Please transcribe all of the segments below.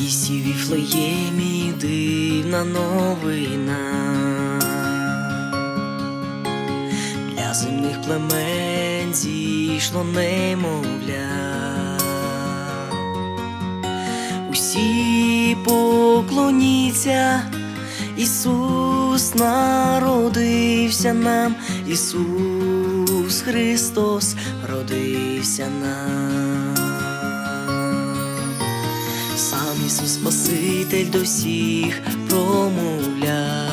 місті Віфлеємі дивна новина. Для земних племен зійшло немовля. Усі поклоніться, Ісус народився нам, Ісус Христос родився нам. Сам Ісус Спаситель до всіх промовляв: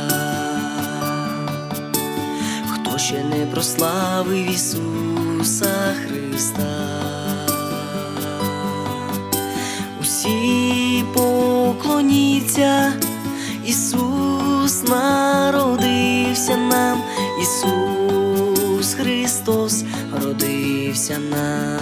хто ще не прославив Ісуса Христа. Усі поклоніться, Ісус народився нам, Ісус Христос родився нам.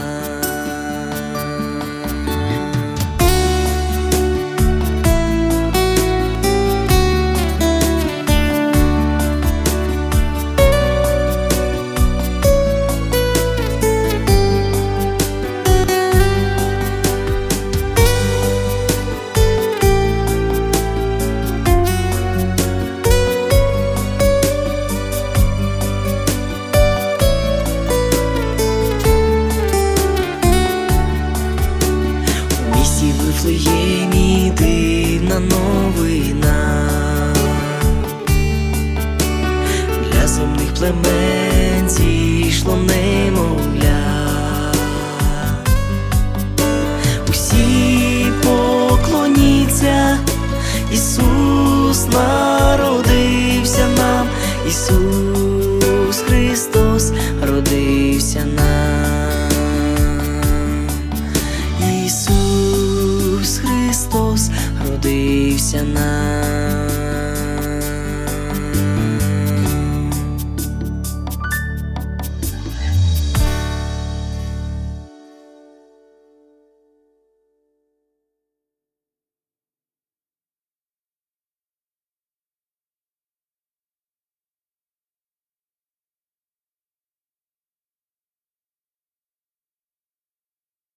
В Вифлеємі дивна новина. Для земних племен зійшло немовля. Усі поклоніться, Ісус народився нам, Ісус Христос родився нам. Ісус Христос родився нам.